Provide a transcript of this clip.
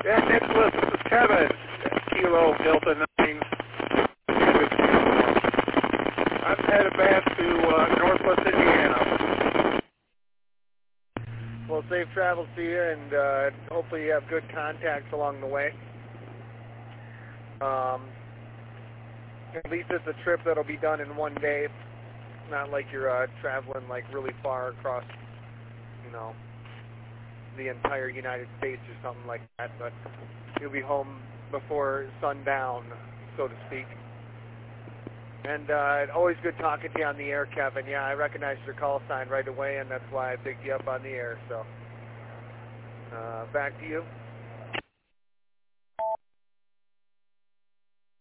Yeah, Nicholas, this is Kevin. Kilo Delta 9. I'm headed back to Northwest Indiana. Well, safe travels to you, and hopefully you have good contacts along the way. At least it's a trip that'll be done in one day. Not like you're traveling like really far across, the entire United States or something like that. But you'll be home before sundown, so to speak. And always good talking to you on the air, Kevin. Yeah, I recognized your call sign right away, and that's why I picked you up on the air. So back to you.